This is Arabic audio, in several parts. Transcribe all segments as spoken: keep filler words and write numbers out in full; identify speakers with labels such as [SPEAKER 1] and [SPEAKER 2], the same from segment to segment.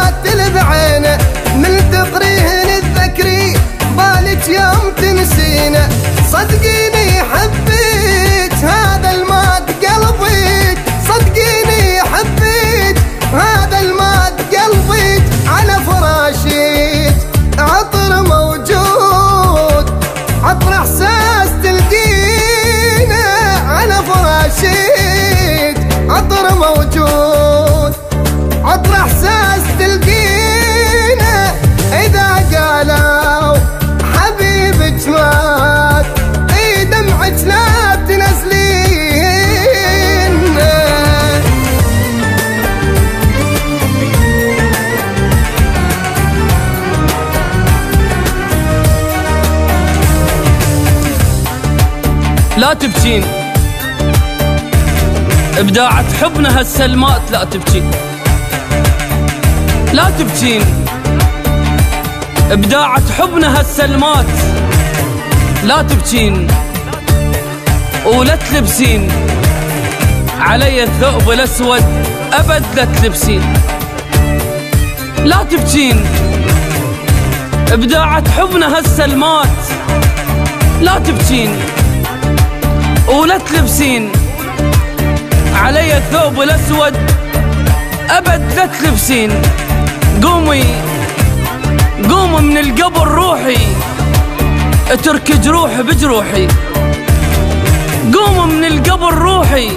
[SPEAKER 1] قاتل بعينه، من تقريهن تذكري بالك يوم تنسينه. صدقيني حبيت هذا المات قلبي، صدقيني حبيت هذا المات قلبي. على فراشي عطر موجود، عطر احساس تلقينه. على فراشي عطر موجود، عطر احساس تلقينه. اذا قالوا حبيبك مات اي دمعك لا تنزلين.
[SPEAKER 2] لا تبكين ابداعة حبنا هالسلمات، لا تبكين لا تبكين ابداعة حبنا هالسلمات. لا تبكين ولا تلبسين علي الثوب الاسود ابد لا تلبسين. لا تبكين ابداعة حبنا هالسلمات. لا تبكين ولا تلبسين علي الثوب الاسود ابد لا تلبسين. قومي قومي من القبر روحي اترك جروحي بجروحي. قومي من القبر روحي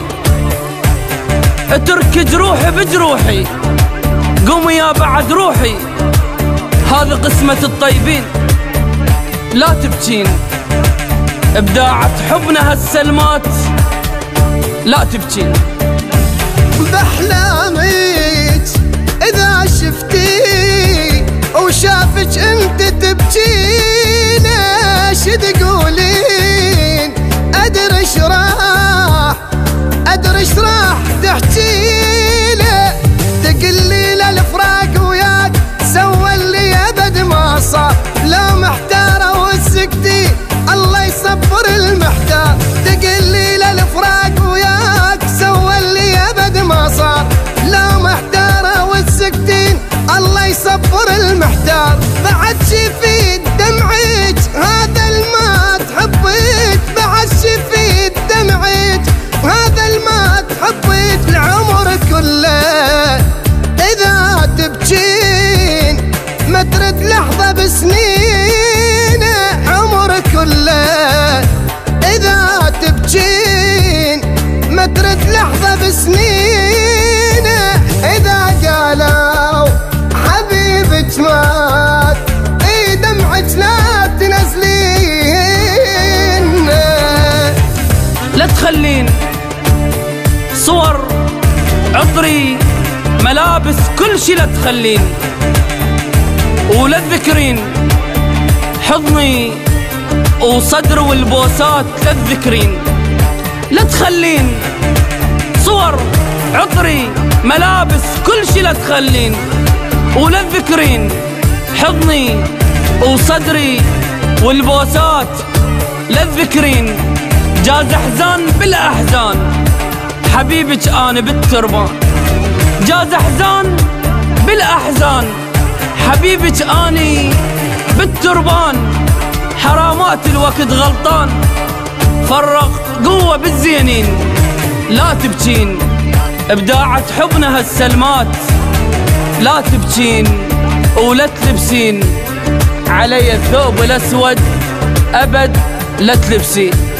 [SPEAKER 2] اترك جروحي بجروحي. قومي يا بعد روحي هذه قسمة الطيبين. لا تبكين ابداعة حبنا هالسلمات. لا تبكين
[SPEAKER 1] بأحلامك إذا شفتي وشافك أنت تبكين. ايش تقولين أدري ايش راح أدري ايش راح تحكيله. تقلي للفراق وياك سوى اللي أبد ما صار. لا محتارة وسكتي الله يصبر المحتار. تقلي للفراق وياك سوى اللي أبد ما صار. لا محتارة والسكتين الله يصبر المحتار. بعد شفيت دمعك هذا المات حبيت. بعد شفيت دمعك هذا المات حبيت. العمر كله إذا تبكين ما ترد لحظة بسنين. عمر كله إذا تبكين ما ترد لحظة بسنين. إذا قالوا حبيبك مات اي دمعك لا تنزلين.
[SPEAKER 2] لا تخلين صور عطري ملابس كل شي لا تخلين. ولا تذكرين حضني وصدر والبوسات لا تذكرين. لا تخلين صور عطري ملابس كل شي لا تخلين. ولا تذكرين حضني وصدري والبوسات لا تذكرين. جاز احزان بلا احزان حبيبك انا بالتربان. جاز احزان بلا احزان حبيبك اني بالتربان. حرامات الوقت غلطان فرق قوة بالزينين. لا تبكين ابداعة حبنا هالسلمات. لا تبكين ولا تلبسين علي الثوب الاسود ابد لا تلبسين.